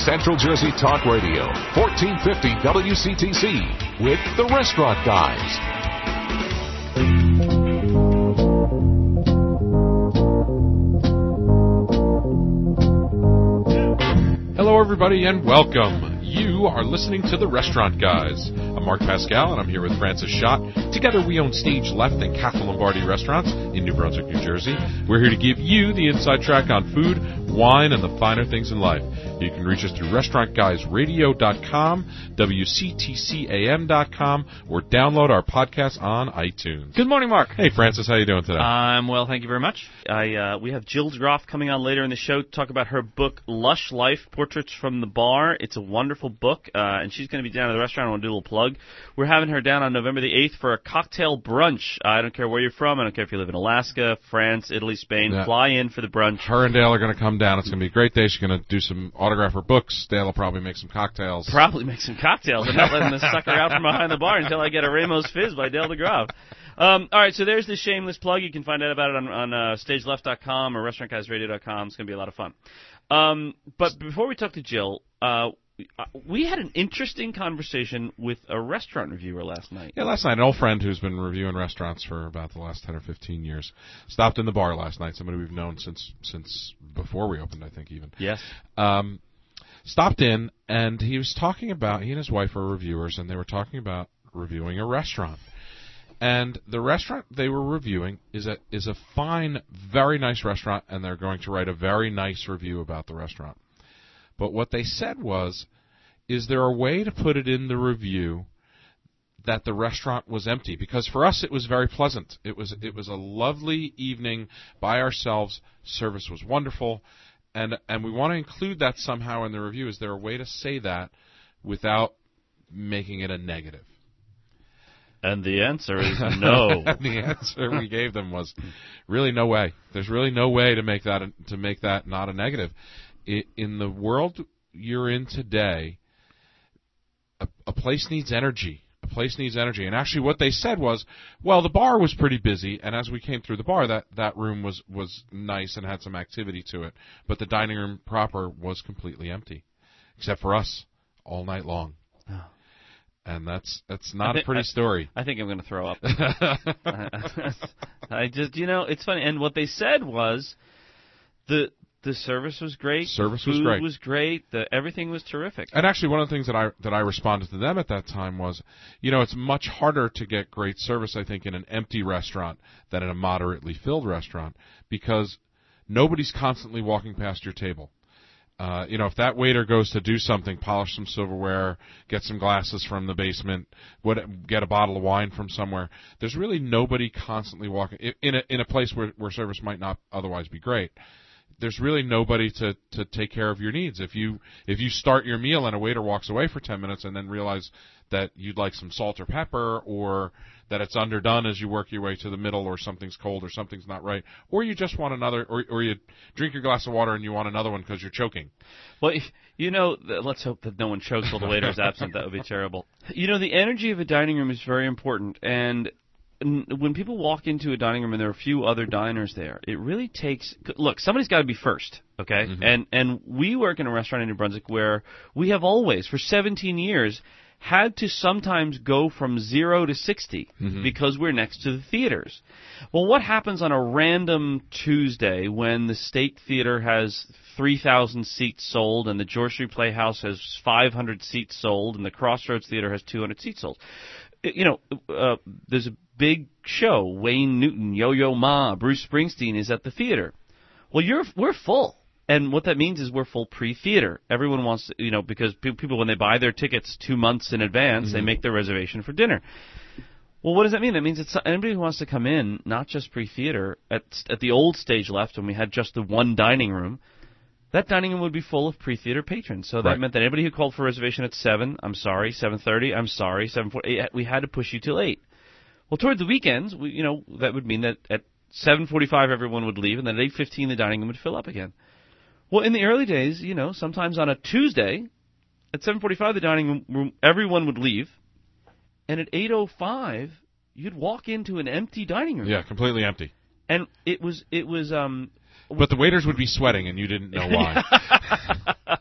Central Jersey Talk Radio, 1450 WCTC, with the Restaurant Guys. Hello, everybody, and welcome. You are listening to The Restaurant Guys. I'm Mark Pascal, and I'm here with Francis Schott. Together, we own Stage Left and Castle Lombardi restaurants in New Brunswick, New Jersey. We're here to give you the inside track on food, wine, and the finer things in life. You can reach us through restaurantguysradio.com, WCTCAM.com, or download our podcast on iTunes. Good morning, Mark. Hey, Francis, how you doing today? I'm well, thank you very much. We have Jill Groff coming on later in the show to talk about her book, Lush Life, Portraits from the Bar. It's a wonderful book, and she's going to be down at the restaurant. I want to do a little plug. We're having her down on November the 8th for a cocktail brunch. I don't care where you're from. I don't care if you live in Alaska, France, Italy, Spain. Yeah. Fly in for the brunch. Her and Dale are going to come down. It's going to be a great day. She's going to do some autograph her books. Dale will probably make some cocktails. I'm not letting this sucker out from behind the bar until I get a Ramos Fizz by Dale DeGraw. All right, so there's the shameless plug. You can find out about it on stageleft.com or restaurantguysradio.com. It's going to be a lot of fun. But before we talk to Jill, we had an interesting conversation with a restaurant reviewer last night. Yeah, last night, an old friend who's been reviewing restaurants for about the last 10 or 15 years stopped in the bar last night, somebody we've known since before we opened, I think, even. Yes. Stopped in, and he was talking about, he and his wife are reviewers, and they were talking about reviewing a restaurant. And the restaurant they were reviewing is a fine, very nice restaurant, and they're going to write a very nice review about the restaurant. But what they said was, is there a way to put it in the review that the restaurant was empty? Because for us, it was very pleasant. It was a lovely evening by ourselves. Service was wonderful. And we want to include that somehow in the review. Is there a way to say that without making it a negative? And the answer is no. And the answer we gave them was really no way. There's really no way to make that not a negative. In the world you're in today, a place needs energy. A place needs energy. And actually what they said was, well, the bar was pretty busy, and as we came through the bar, that room was nice and had some activity to it. But the dining room proper was completely empty, except for us, all night long. Oh. And that's not a pretty story. I think I'm going to throw up. It's funny. And what they said was the service was great. Food was great. Everything was terrific. And actually, one of the things that I responded to them at that time was, it's much harder to get great service, I think, in an empty restaurant than in a moderately filled restaurant, because nobody's constantly walking past your table. If that waiter goes to do something, polish some silverware, get some glasses from the basement, get a bottle of wine from somewhere, there's really nobody constantly walking in a place where service might not otherwise be great. There's really nobody to take care of your needs. If you start your meal and a waiter walks away for 10 minutes and then realize that you'd like some salt or pepper, or that it's underdone as you work your way to the middle, or something's cold, or something's not right, or you just want another, or you drink your glass of water and you want another one because you're choking. Well, let's hope that no one chokes while the waiter is absent. That would be terrible. The energy of a dining room is very important, and when people walk into a dining room and there are a few other diners there, it really takes... Look, somebody's got to be first, okay? Mm-hmm. And we work in a restaurant in New Brunswick where we have always, for 17 years, had to sometimes go from 0 to 60 because we're next to the theaters. Well, what happens on a random Tuesday when the State Theater has 3,000 seats sold and the George Street Playhouse has 500 seats sold and the Crossroads Theater has 200 seats sold? There's a big show. Wayne Newton, Yo-Yo Ma, Bruce Springsteen is at the theater. Well, we're full. And what that means is we're full pre-theater. Everyone wants to, because people, when they buy their tickets 2 months in advance, they make their reservation for dinner. Well, what does that mean? That means it's anybody who wants to come in, not just pre-theater, at the old Stage Left when we had just the one dining room, that dining room would be full of pre-theater patrons. So that meant that anybody who called for a reservation at 7, I'm sorry, 7:30, I'm sorry, 7:40, we had to push you till 8. Well, toward the weekends, that would mean that at 7:45 everyone would leave, and then at 8:15 the dining room would fill up again. Well, in the early days, sometimes on a Tuesday, at 7:45 the dining room, everyone would leave, and at 8:05 you'd walk into an empty dining room. Yeah, completely empty. And it was But the waiters would be sweating, and you didn't know why.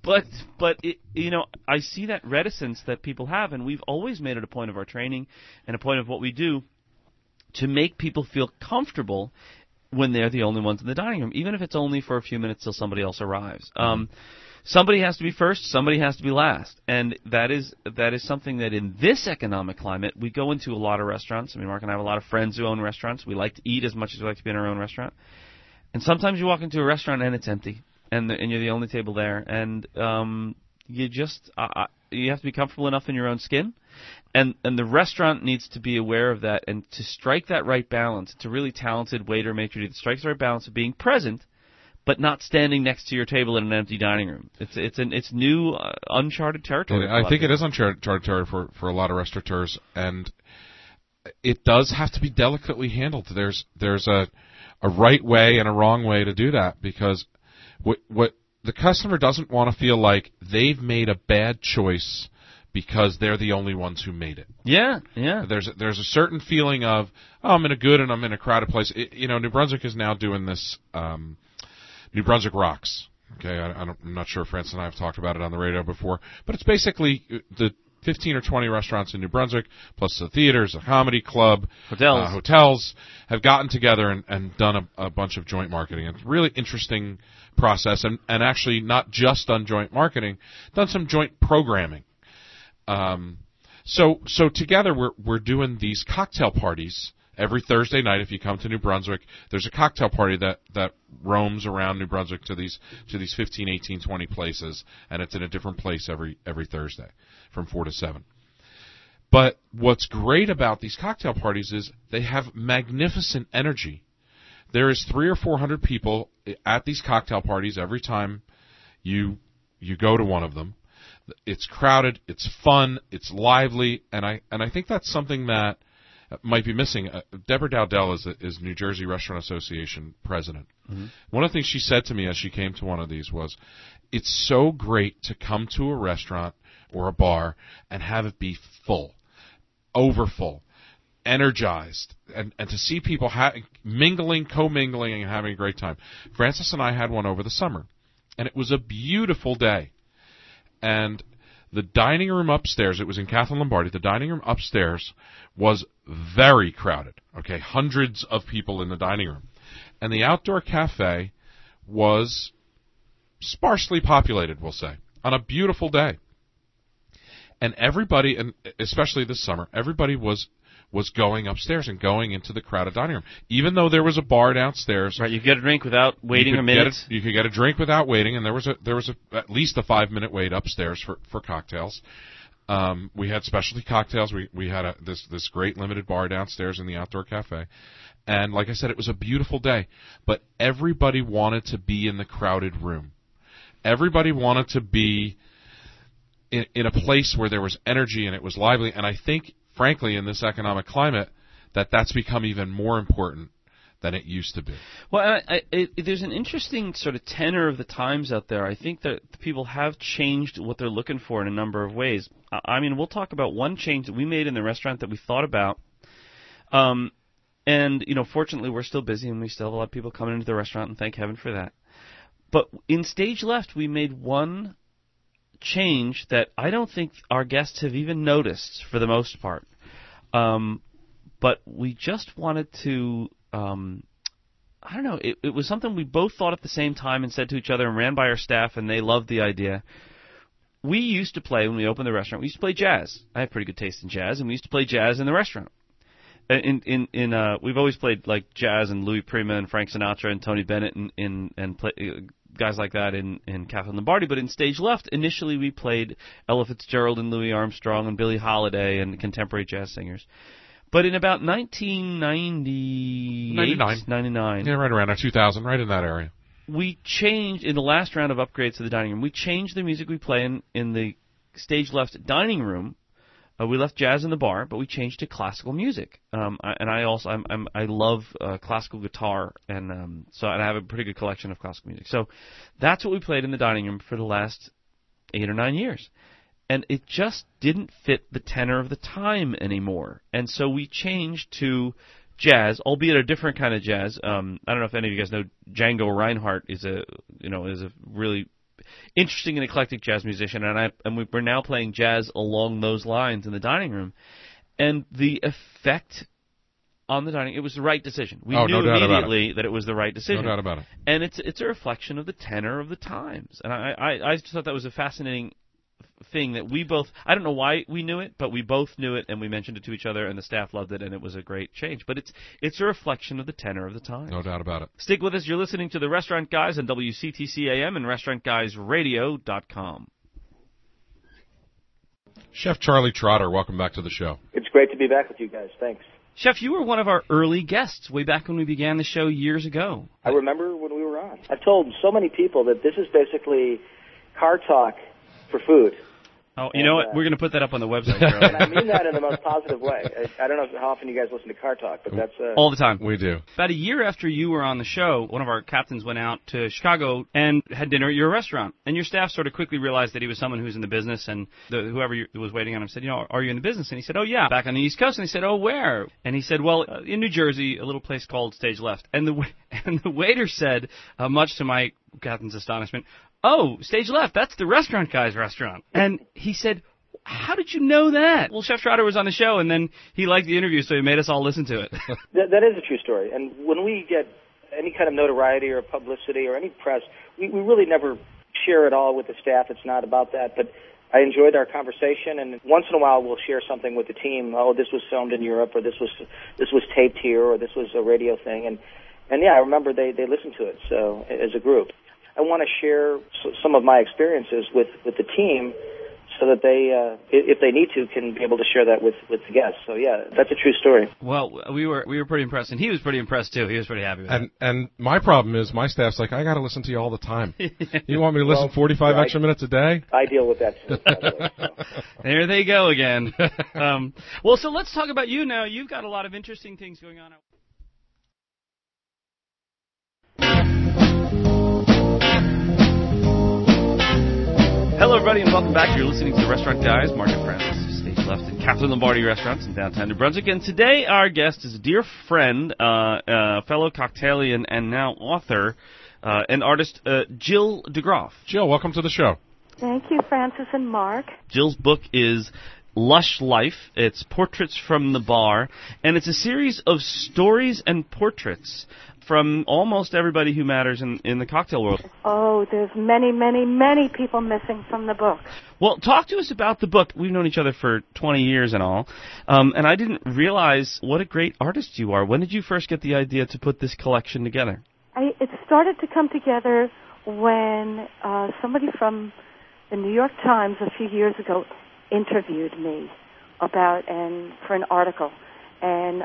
But I see that reticence that people have, and we've always made it a point of our training and a point of what we do to make people feel comfortable when they're the only ones in the dining room, even if it's only for a few minutes till somebody else arrives. Somebody has to be first, somebody has to be last, and that is something that in this economic climate, we go into a lot of restaurants. I mean, Mark and I have a lot of friends who own restaurants. We like to eat as much as we like to be in our own restaurant. And sometimes you walk into a restaurant and it's empty, and you're the only table there, and you have to be comfortable enough in your own skin, and the restaurant needs to be aware of that, and to strike that right balance. It's a really talented waiter maitre d' that strikes the right balance of being present, but not standing next to your table in an empty dining room. It's new, uncharted territory. I think it is uncharted territory for a lot of restaurateurs, and it does have to be delicately handled. There's a right way and a wrong way to do that, because what the customer doesn't want to feel like they've made a bad choice because they're the only ones who made it. Yeah. There's a certain feeling of, I'm in a good and I'm in a crowded place. New Brunswick is now doing this. New Brunswick Rocks. Okay, I'm not sure if Francis and I have talked about it on the radio before, but it's basically the 15 or 20 restaurants in New Brunswick, plus the theaters, a comedy club, hotels have gotten together and done a bunch of joint marketing. It's a really interesting process, and actually not just done joint marketing, done some joint programming. So together we're doing these cocktail parties. Every Thursday night, if you come to New Brunswick, there's a cocktail party that roams around New Brunswick to these 15, 18, 20 places, and it's in a different place every Thursday from 4 to 7. But what's great about these cocktail parties is they have magnificent energy. There is 300 or 400 people at these cocktail parties every time you go to one of them. It's crowded, it's fun, it's lively, and I think that's something that might be missing. Deborah Dowdell is New Jersey Restaurant Association president. Mm-hmm. One of the things she said to me as she came to one of these was, it's so great to come to a restaurant or a bar and have it be full, overfull, energized, and to see people mingling, co-mingling, and having a great time. Francis and I had one over the summer, and it was a beautiful day. And the dining room upstairs, it was in Kathleen Lombardi, the dining room upstairs was very crowded. Okay, hundreds of people in the dining room. And the outdoor cafe was sparsely populated, we'll say, on a beautiful day. And everybody, and especially this summer, everybody was going upstairs and going into the crowded dining room. Even though there was a bar downstairs. Right, you could get a drink without waiting a minute. You could get a drink without waiting, and there was at least a 5-minute wait upstairs for cocktails. We had specialty cocktails. We had this great limited bar downstairs in the outdoor cafe. And like I said, it was a beautiful day. But everybody wanted to be in the crowded room. Everybody wanted to be in a place where there was energy and it was lively. And I think, frankly, in this economic climate, that's become even more important than it used to be. Well, there's an interesting sort of tenor of the times out there. I think that people have changed what they're looking for in a number of ways. I mean, we'll talk about one change that we made in the restaurant that we thought about. And, fortunately, we're still busy and we still have a lot of people coming into the restaurant, and thank heaven for that. But in Stage Left, we made one change that I don't think our guests have even noticed for the most part. But we just wanted to, I don't know, it was something we both thought at the same time and said to each other and ran by our staff, and they loved the idea. We used to play, when we opened the restaurant, we used to play jazz. I have pretty good taste in jazz, and we used to play jazz in the restaurant. We've always played like jazz and Louis Prima and Frank Sinatra and Tony Bennett and guys like that in Kathleen Lombardi. But in Stage Left, initially we played Ella Fitzgerald and Louis Armstrong and Billie Holiday and contemporary jazz singers. But in about 1999, yeah, right around 2000, right in that area, we changed in the last round of upgrades to the dining room. We changed the music we play in the Stage Left dining room. We left jazz in the bar, but we changed to classical music. I love classical guitar, and I have a pretty good collection of classical music. So that's what we played in the dining room for the last 8 or 9 years, and it just didn't fit the tenor of the time anymore. And so we changed to jazz, albeit a different kind of jazz. I don't know if any of you guys know Django Reinhardt is a really interesting and eclectic jazz musician, and we're now playing jazz along those lines in the dining room. And the effect on the dining, it was the right decision. We knew immediately that it was the right decision. No doubt about it. And it's a reflection of the tenor of the times. And I just thought that was a fascinating thing that we both, I don't know why we knew it, but we both knew it, and we mentioned it to each other, and the staff loved it, and it was a great change. But it's a reflection of the tenor of the times. No doubt about it. Stick with us. You're listening to The Restaurant Guys on WCTC AM and RestaurantGuysRadio.com. Chef Charlie Trotter, welcome back to the show. It's great to be back with you guys. Thanks. Chef, you were one of our early guests way back when we began the show years ago. I remember when we were on. I've told so many people that this is basically car talk for food. Oh, you know what? We're going to put that up on the website, Charlie. And I mean that in the most positive way. I don't know how often you guys listen to Car Talk, but that's... all the time. We do. About a year after you were on the show, one of our captains went out to Chicago and had dinner at your restaurant. And your staff sort of quickly realized that he was someone who's in the business, and whoever was waiting on him said, are you in the business? And he said, oh, yeah, back on the East Coast. And he said, oh, where? And he said, well, in New Jersey, a little place called Stage Left. And the waiter said, much to my captain's astonishment, oh, Stage Left, that's the Restaurant Guys restaurant. And he said, how did you know that? Well, Chef Trotter was on the show, and then he liked the interview, so he made us all listen to it. That is a true story. And when we get any kind of notoriety or publicity or any press, we really never share it all with the staff. It's not about that. But I enjoyed our conversation, and once in a while we'll share something with the team. Oh, this was filmed in Europe, or this was taped here, or this was a radio thing. And yeah, I remember they listened to it. So as a group, I want to share some of my experiences with the team, so that they, if they need to, can be able to share that with the guests. So yeah, that's a true story. Well, we were pretty impressed, and he was pretty impressed too. He was pretty happy with it. And my problem is my staff's like, I got to listen to you all the time. You want me to listen 45 extra minutes a day? I deal with that too. By the way, so. There they go again. Well, so let's talk about you now. You've got a lot of interesting things going on. Hello, everybody, and welcome back. You're listening to The Restaurant Guys, Mark and Francis, Stage Left at Captain Lombardi Restaurants in downtown New Brunswick. And today our guest is a dear friend, fellow cocktailian, and now author, and artist, Jill DeGroff. Jill, welcome to the show. Thank you, Francis and Mark. Jill's book is Lush Life. It's Portraits from the Bar, and it's a series of stories and portraits from almost everybody who matters in the cocktail world. Oh, there's many, many, many people missing from the book. Well, talk to us about the book. We've known each other for 20 years and all, and I didn't realize what a great artist you are. When did you first get the idea to put this collection together? It started to come together when somebody from the New York Times a few years ago interviewed me for an article, and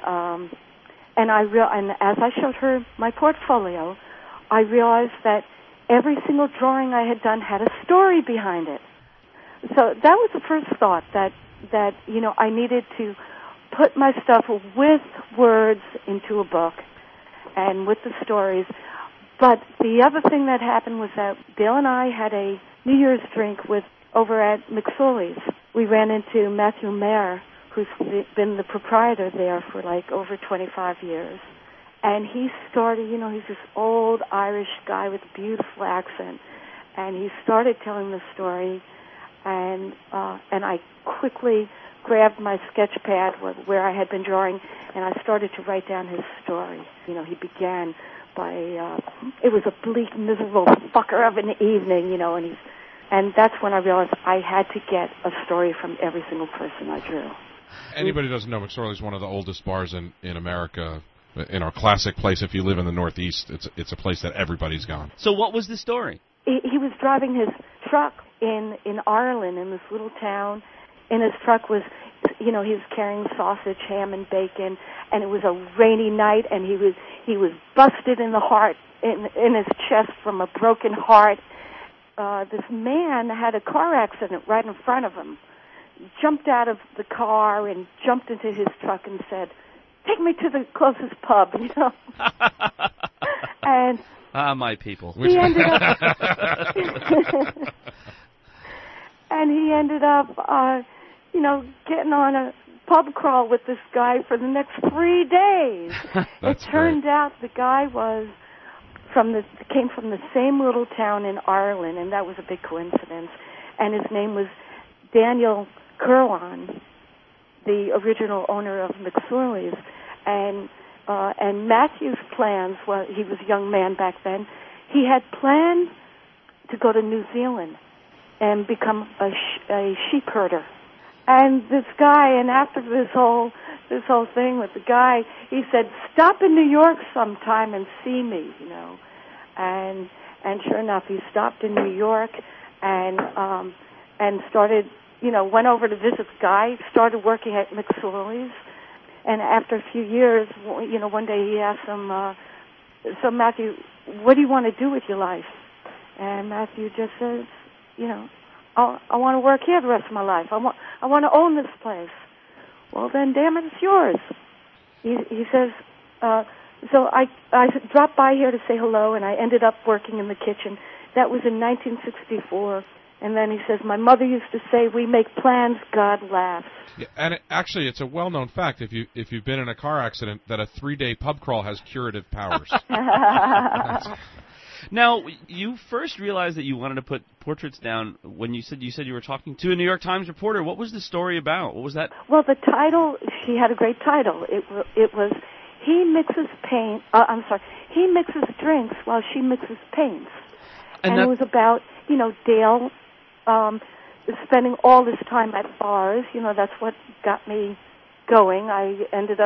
as I showed her my portfolio, I realized that every single drawing I had done had a story behind it. So that was the first thought, that I needed to put my stuff with words into a book and with the stories. But the other thing that happened was that Bill and I had a New Year's drink over at McSorley's. We ran into Matthew Mayer, who's been the proprietor there for over 25 years. And he started, he's this old Irish guy with a beautiful accent. And he started telling the story, and I quickly grabbed my sketch pad where I had been drawing, and I started to write down his story. He began by, it was a bleak, miserable fucker of an evening, and that's when I realized I had to get a story from every single person I drew. Anybody who doesn't know, McSorley's one of the oldest bars in America. In our classic place, if you live in the Northeast, it's a place that everybody's gone. So what was the story? He was driving his truck in Ireland, in this little town. In his truck was, he was carrying sausage, ham, and bacon, and it was a rainy night, and he was busted in the heart, in his chest from a broken heart. This man had a car accident right in front of him, jumped out of the car and jumped into his truck and said, "Take me to the closest pub," And my people. He ended up, and he ended up, getting on a pub crawl with this guy for the next 3 days. It turned out the guy was came from the same little town in Ireland, and that was a big coincidence. And his name was Daniel Curlon, the original owner of McSorley's. And Matthew's plans, well, he was a young man back then, he had planned to go to New Zealand and become a sheep herder. And this guy, and after this whole thing with the guy, he said, "Stop in New York sometime and see me," you know. And sure enough, he stopped in New York and started, you know, went over to visit the guy, started working at McSorley's. And after a few years, you know, one day he asked him, "So Matthew, what do you want to do with your life?" And Matthew just says, "You know, I want to work here the rest of my life. I want to own this place." "Well, then, damn it, it's yours." He says, "So I dropped by here to say hello, and I ended up working in the kitchen." That was in 1964. And then he says, "My mother used to say, we make plans, God laughs." Yeah, and actually, it's a well-known fact if you've been in a car accident that a 3-day pub crawl has curative powers. Now, you first realized that you wanted to put portraits down when you said you were talking to a New York Times reporter. What was the story about? What was that? Well, the title, she had a great title. It was He mixes drinks while she mixes paints. And it was about, you know, Dale spending all this time at bars. You know, that's what got me going. I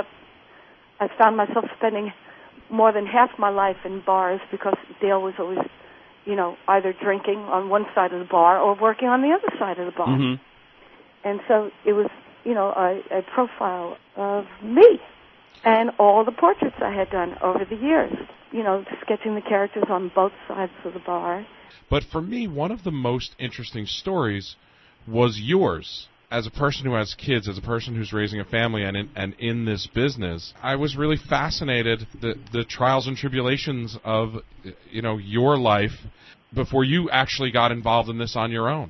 found myself spending more than half my life in bars because Dale was always, you know, either drinking on one side of the bar or working on the other side of the bar. Mm-hmm. And so it was, you know, a profile of me and all the portraits I had done over the years, you know, sketching the characters on both sides of the bar. But for me, one of the most interesting stories was yours. As a person who has kids, as a person who's raising a family and in this business, I was really fascinated the trials and tribulations of, you know, your life before you actually got involved in this on your own.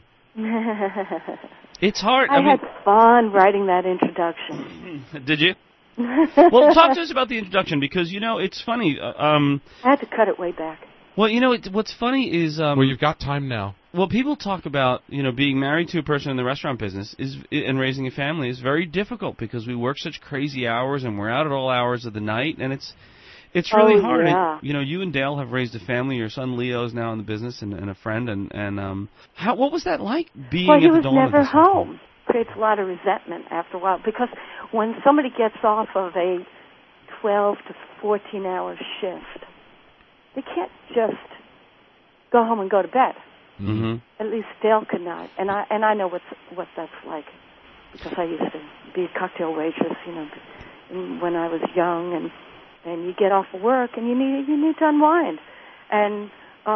It's hard. I had fun writing that introduction. Did you? Well, talk to us about the introduction because, you know, it's funny. I had to cut it way back. Well, you know, what's funny is... well, you've got time now. Well, people talk about, you know, being married to a person in the restaurant business and raising a family is very difficult because we work such crazy hours and we're out at all hours of the night, and it's really hard. Yeah. And, you know, you and Dale have raised a family. Your son Leo is now in the business and a friend. And what was that like being at the Well, he was never home? home. Creates a lot of resentment after a while because when somebody gets off of a 12 to 14-hour shift, they can't just go home and go to bed. Mm-hmm. At least Dale could not, and I know what that's like because I used to be a cocktail waitress, you know, when I was young, and you get off of work and you need to unwind, and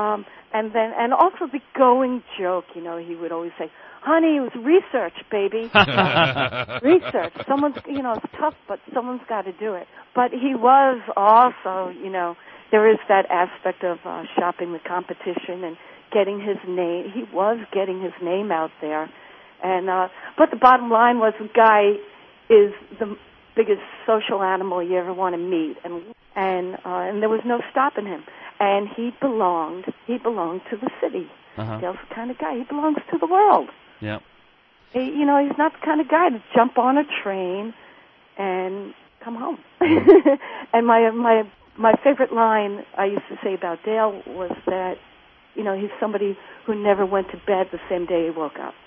also the going joke, you know, he would always say, "Honey, it was research, baby." Research. Someone's, you know, it's tough, but someone's got to do it. But he was also, you know, there is that aspect of shopping the competition and getting his name. He was getting his name out there, and but the bottom line was the guy is the biggest social animal you ever want to meet, and there was no stopping him. And he belonged to the city. Uh-huh. Dale's the kind of guy. He belongs to the world. Yeah. You know, he's not the kind of guy to jump on a train and come home. And my favorite line I used to say about Dale was that, you know, he's somebody who never went to bed the same day he woke up.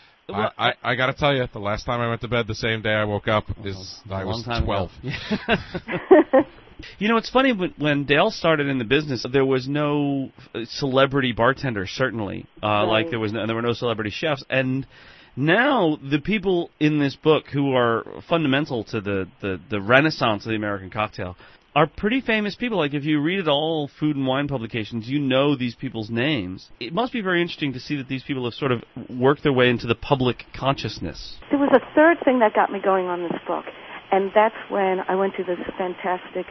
I got to tell you, the last time I went to bed the same day I woke up I was 12. You know, it's funny, when Dale started in the business, there was no celebrity bartender, certainly. Right. Like there were no celebrity chefs. And now the people in this book who are fundamental to the renaissance of the American cocktail are pretty famous people. Like if you read all food and wine publications, you know these people's names. It must be very interesting to see that these people have sort of worked their way into the public consciousness. There was a third thing that got me going on this book, and that's when I went to this fantastic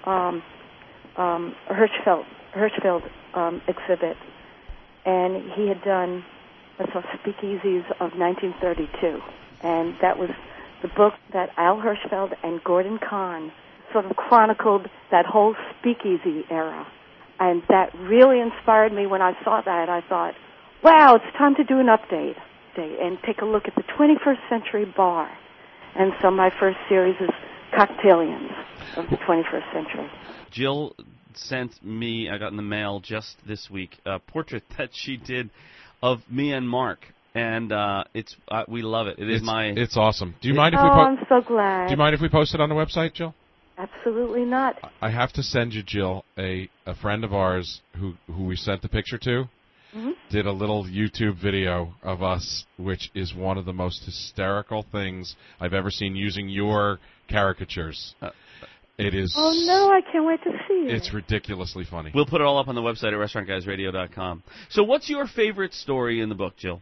Hirschfeld exhibit, and he had done Speakeasies of 1932, and that was the book that Al Hirschfeld and Gordon Kahn sort of chronicled that whole speakeasy era. And that really inspired me. When I saw that, I thought, wow, it's time to do an update and take a look at the 21st century bar. And so my first series is Cocktailians of the 21st century. Jill sent me, I got in the mail just this week, a portrait that she did of me and Mark. And we love it. It's awesome. Do you mind if we I'm so glad. Do you mind if we post it on the website, Jill? Absolutely not. I have to send you, Jill, a friend of ours who we sent the picture to. Mm-hmm. Did a little YouTube video of us, which is one of the most hysterical things I've ever seen using your caricatures. It is. Oh, no, I can't wait to see it. It's ridiculously funny. We'll put it all up on the website at restaurantguysradio.com. So what's your favorite story in the book, Jill?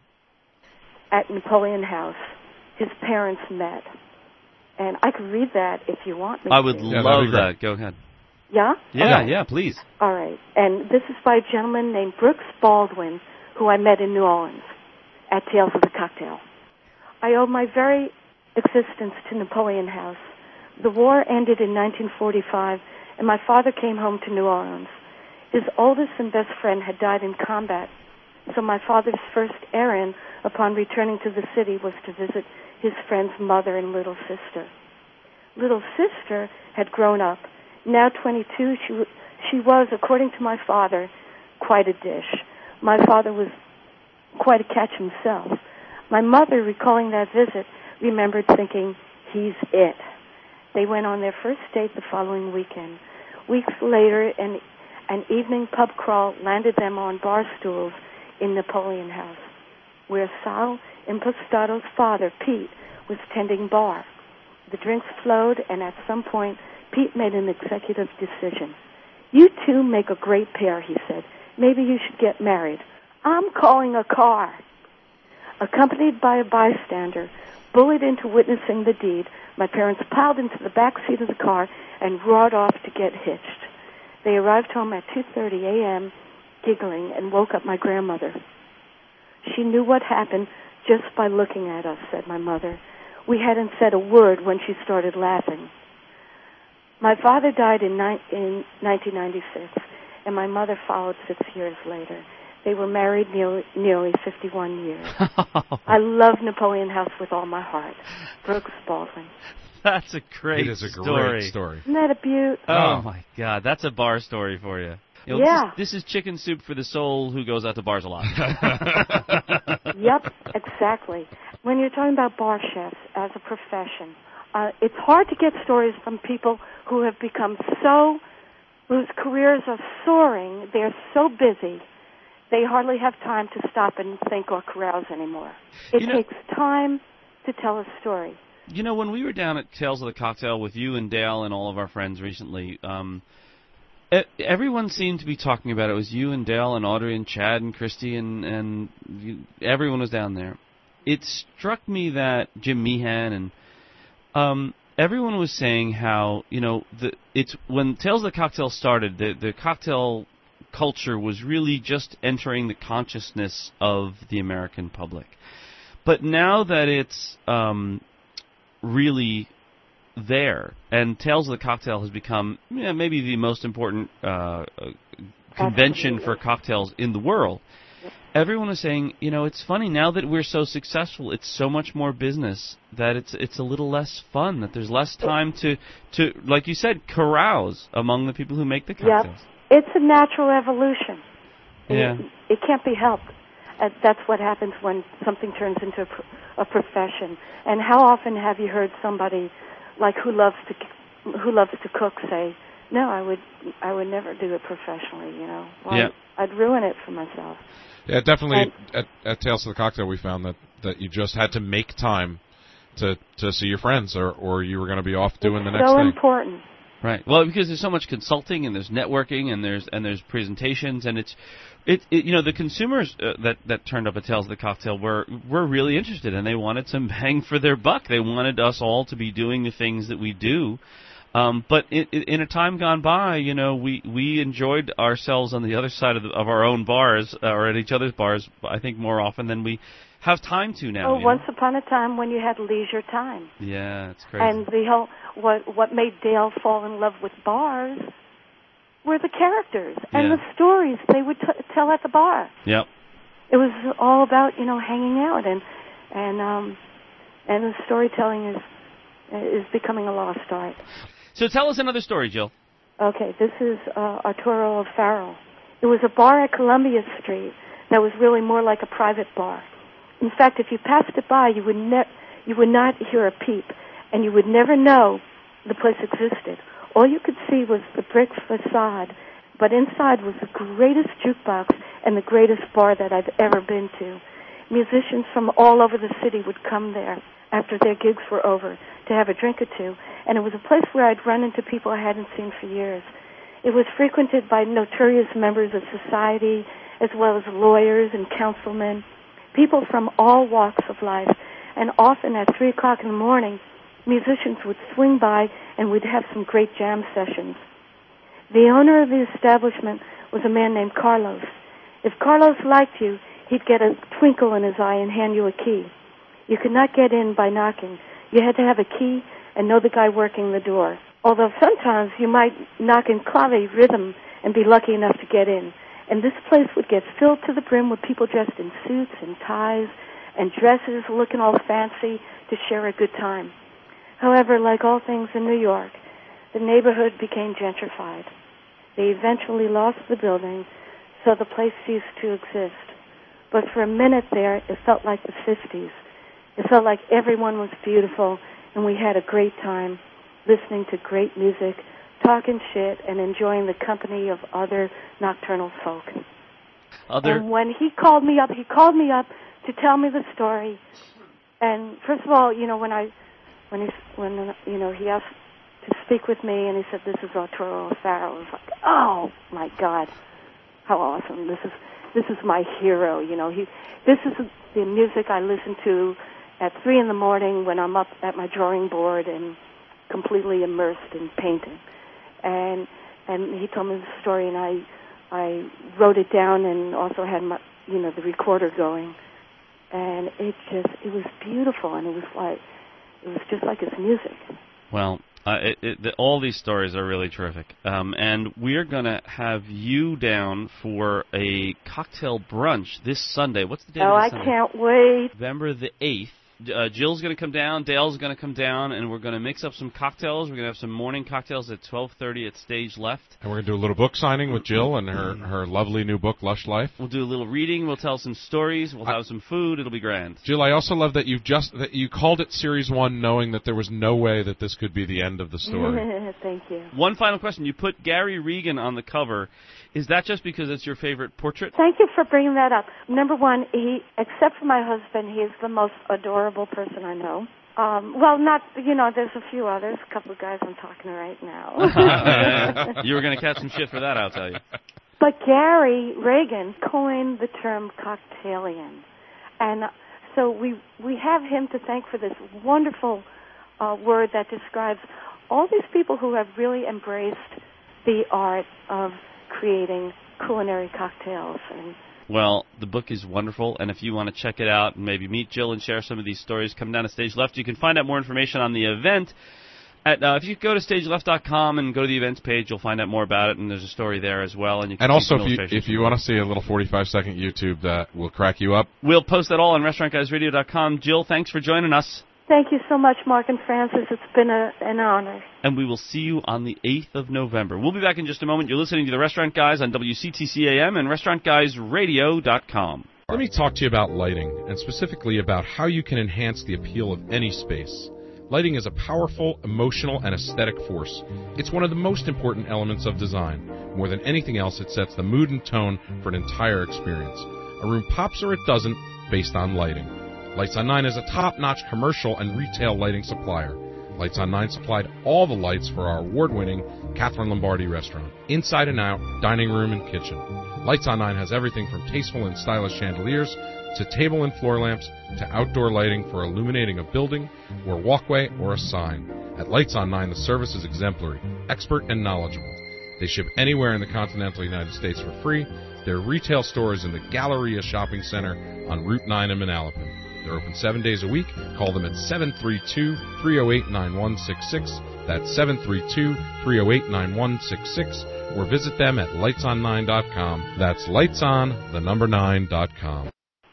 At Napoleon House, his parents met. And I could read that if you want me to. I would love that. Go ahead. Yeah? Yeah, please. All right. And this is by a gentleman named Brooks Baldwin, who I met in New Orleans at Tales of the Cocktail. I owe my very existence to Napoleon House. The war ended in 1945, and my father came home to New Orleans. His oldest and best friend had died in combat, so my father's first errand upon returning to the city was to visit his friend's mother and little sister. Little sister had grown up. Now 22, she was, according to my father, quite a dish. My father was quite a catch himself. My mother, recalling that visit, remembered thinking, he's it. They went on their first date the following weekend. Weeks later, an evening pub crawl landed them on bar stools in Napoleon House, where Sal Impostato's father, Pete, was tending bar. The drinks flowed, and at some point, Pete made an executive decision. You two make a great pair, he said. Maybe you should get married. I'm calling a car. Accompanied by a bystander, bullied into witnessing the deed, my parents piled into the back seat of the car and roared off to get hitched. They arrived home at 2:30 a.m., giggling, and woke up my grandmother. She knew what happened just by looking at us, said my mother. We hadn't said a word when she started laughing. My father died in 1996, and my mother followed 6 years later. They were married nearly 51 years. I love Napoleon House with all my heart. Brooks Baldwin. That's a great story. It is a great story. Isn't that a beaut? Oh, my God. That's a bar story for you. Yeah. This is chicken soup for the soul who goes out to bars a lot. Yep, exactly. When you're talking about bar chefs as a profession, it's hard to get stories from people who have become whose careers are soaring. They're so busy, they hardly have time to stop and think or carouse anymore. It takes time to tell a story. You know, when we were down at Tales of the Cocktail with you and Dale and all of our friends recently, everyone seemed to be talking about it. It was you and Dale and Audrey and Chad and Christy and everyone was down there. It struck me that Jim Meehan and everyone was saying how, it's when Tales of the Cocktail started, the cocktail culture was really just entering the consciousness of the American public. But now that it's really there, and Tales of the Cocktail has become maybe the most important convention for cocktails in the world, everyone is saying, it's funny, now that we're so successful, it's so much more business that it's a little less fun, that there's less time to like you said, carouse among the people who make the cocktails. Yep. It's a natural evolution. Yeah. It can't be helped. That's what happens when something turns into a profession. And how often have you heard somebody like who loves to cook say, "No, I would never do it professionally." I'd ruin it for myself. Yeah, definitely. At Tales of the Cocktail, we found that you just had to make time to see your friends, or you were going to be off doing the next thing. So important. Right. Well, because there's so much consulting and there's networking and there's presentations, and the consumers that turned up at Tales of the Cocktail were really interested, and they wanted some bang for their buck. They wanted us all to be doing the things that we do. But in a time gone by, we enjoyed ourselves on the other side of our own bars or at each other's bars, I think, more often than we have time to now. Once upon a time when you had leisure time. Yeah, it's crazy. And the whole what made Dale fall in love with bars were the characters and the stories they would tell at the bar. Yep. It was all about, hanging out, and the storytelling is becoming a lost art. So tell us another story, Jill. Okay, this is Arturo O'Farrell. It was a bar at Columbia Street that was really more like a private bar. In fact, if you passed it by, you would not hear a peep, and you would never know the place existed. All you could see was the brick facade, but inside was the greatest jukebox and the greatest bar that I've ever been to. Musicians from all over the city would come there after their gigs were over to have a drink or two, and it was a place where I'd run into people I hadn't seen for years. It was frequented by notorious members of society, as well as lawyers and councilmen, people from all walks of life, and often at 3 o'clock in the morning, musicians would swing by and we'd have some great jam sessions. The owner of the establishment was a man named Carlos. If Carlos liked you, he'd get a twinkle in his eye and hand you a key. You could not get in by knocking. You had to have a key and know the guy working the door. Although sometimes you might knock in clave rhythm and be lucky enough to get in. And this place would get filled to the brim with people dressed in suits and ties and dresses, looking all fancy to share a good time. However, like all things in New York, the neighborhood became gentrified. They eventually lost the building, so the place ceased to exist. But for a minute there, it felt like the 50s. It felt like everyone was beautiful, and we had a great time listening to great music, talking shit, and enjoying the company of other nocturnal folk. And when he called me up to tell me the story. And first of all, when he asked to speak with me, and he said, "This is Arturo O'Farrell," I was like, "Oh my God, how awesome! This is my hero." This is the music I listen to at 3 a.m. when I'm up at my drawing board and completely immersed in painting. And he told me the story, and I wrote it down, and also had my the recorder going, and it was beautiful, and it was just like his music. Well, all these stories are really terrific, and we're going to have you down for a cocktail brunch this Sunday. What's the date of this Sunday? I can't wait. November the 8th. Jill's going to come down, Dale's going to come down, and we're going to mix up some cocktails. We're going to have some morning cocktails at 12:30 at Stage Left. And we're going to do a little book signing with Jill and her lovely new book, Lush Life. We'll do a little reading. We'll tell some stories. We'll have some food. It'll be grand. Jill, I also love that you called it Series 1 knowing that there was no way that this could be the end of the story. Thank you. One final question. You put Gary Regan on the cover. Is that just because it's your favorite portrait? Thank you for bringing that up. Number one, except for my husband, he is the most adorable person I know. There's a few others, a couple of guys I'm talking to right now. You were going to catch some shit for that, I'll tell you. But Gary Regan coined the term cocktailian. And so we have him to thank for this wonderful word that describes all these people who have really embraced the art of creating culinary cocktails. Well, the book is wonderful, and if you want to check it out and maybe meet Jill and share some of these stories, come down to Stage Left. You can find out more information on the event. If you go to stageleft.com and go to the events page, you'll find out more about it, and there's a story there as well. And also, if you want to see a little 45-second YouTube that will crack you up, we'll post that all on restaurantguysradio.com. Jill, thanks for joining us. Thank you so much, Mark and Francis. It's been an honor. And we will see you on the 8th of November. We'll be back in just a moment. You're listening to The Restaurant Guys on WCTC AM and restaurantguysradio.com. Let me talk to you about lighting, and specifically about how you can enhance the appeal of any space. Lighting is a powerful, emotional, and aesthetic force. It's one of the most important elements of design. More than anything else, it sets the mood and tone for an entire experience. A room pops or it doesn't based on lighting. Lights on 9 is a top-notch commercial and retail lighting supplier. Lights on 9 supplied all the lights for our award-winning Catherine Lombardi restaurant, inside and out, dining room and kitchen. Lights on 9 has everything from tasteful and stylish chandeliers to table and floor lamps to outdoor lighting for illuminating a building or walkway or a sign. At Lights on 9, the service is exemplary, expert, and knowledgeable. They ship anywhere in the continental United States for free. Their retail store is in the Galleria Shopping Center on Route 9 in Manalapan. They're open 7 days a week. Call them at 732-308-9166. That's 732-308-9166. Or visit them at lightson9.com. That's lightson9.com.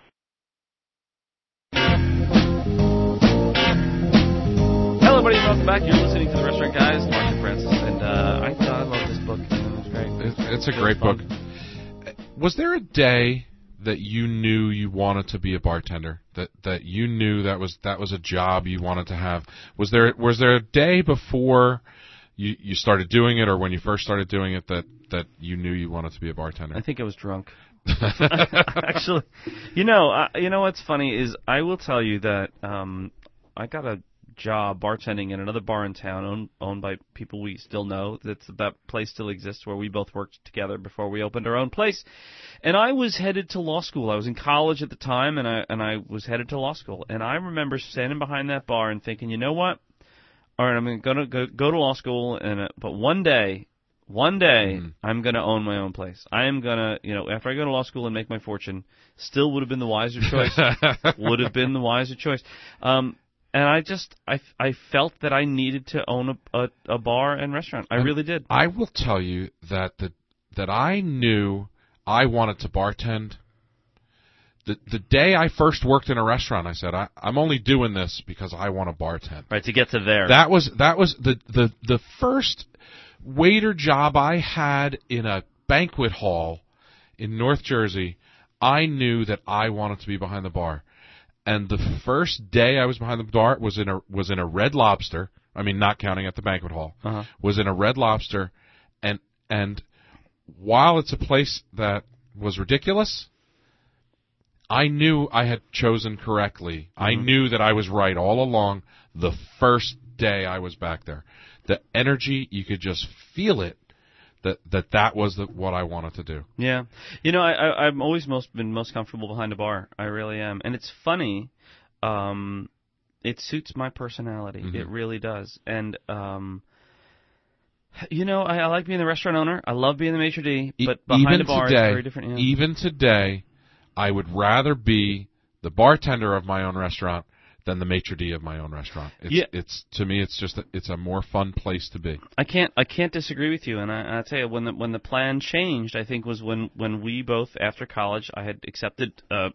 Hello, everybody, welcome back. You're listening to The Restaurant Guys, Mark Francis, and I love this book. It's great. It's a great book. Was there a day that you knew you wanted to be a bartender? That you knew that was a job you wanted to have? Was there a day before you started doing it, or when you first started doing it, that you knew you wanted to be a bartender? I think I was drunk. Actually, you know what's funny is I will tell you that I got a job bartending in another bar in town owned by people we still know. That place still exists, where we both worked together before we opened our own place. And I was headed to law school. I was in college at the time, and I was headed to law school. And I remember standing behind that bar and thinking, you know what? All right, I'm going to go to law school, but one day I'm going to own my own place. I am going to, after I go to law school and make my fortune, still would have been the wiser choice. Would have been the wiser choice. And I felt that I needed to own a bar and restaurant. I really did. I will tell you that I knew I wanted to bartend. The day I first worked in a restaurant, I said, I'm only doing this because I want to bartend. Right, to get to there. That was the first waiter job I had in a banquet hall in North Jersey. I knew that I wanted to be behind the bar. And the first day I was behind the bar was in a Red Lobster. I mean, not counting at the banquet hall. Uh-huh. Was in a Red Lobster, and while it's a place that was ridiculous, I knew I had chosen correctly. Mm-hmm. I knew that I was right all along. The first day I was back there, the energy, you could just feel it. That was what I wanted to do. Yeah, I've always been most comfortable behind a bar. I really am, and it's funny. It suits my personality. Mm-hmm. It really does. And I like being the restaurant owner. I love being the maitre d'. But behind a bar is very different. Yeah. Even today, I would rather be the bartender of my own restaurant than the maitre d' of my own restaurant. It's to me, it's a more fun place to be. I can't disagree with you. And I tell you, when the plan changed, I think was when we both, after college, I had accepted a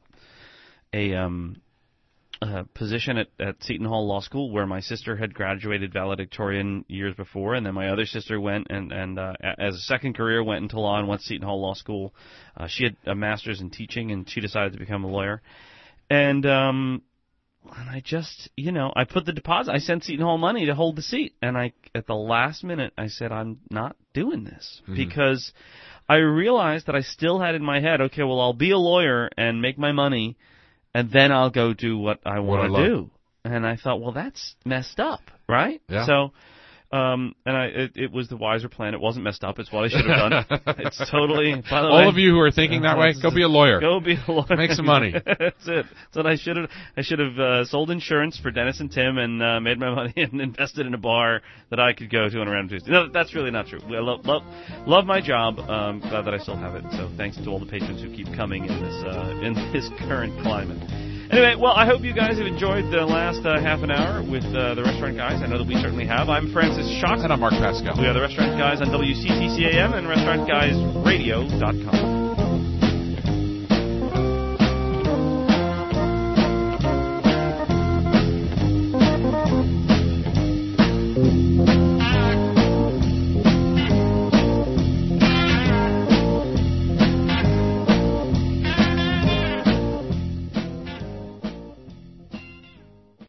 position at Seton Hall Law School, where my sister had graduated valedictorian years before, and then my other sister went and as a second career went into law and went to Seton Hall Law School. She had a master's in teaching, and she decided to become a lawyer. And I just, I put the deposit. I sent Seton Hall money to hold the seat. And at the last minute, I said, I'm not doing this. Mm-hmm. Because I realized that I still had in my head, okay, well, I'll be a lawyer and make my money, and then I'll go do what I want to do. And I thought, well, that's messed up, right? Yeah. So, it was the wiser plan. It wasn't messed up. It's what I should have done. It's totally. By the way, all of you who are thinking that way, go be a lawyer. Go be a lawyer. Make some money. That's it. So I should have sold insurance for Dennis and Tim and made my money and invested in a bar that I could go to on a random Tuesday. No, that's really not true. I love my job. Glad that I still have it. So thanks to all the patrons who keep coming in this current climate. Anyway, well, I hope you guys have enjoyed the last half an hour with the Restaurant Guys. I know that we certainly have. I'm Francis Schock. And I'm Mark Pascal. We are the Restaurant Guys on WCTC AM and RestaurantGuysRadio.com.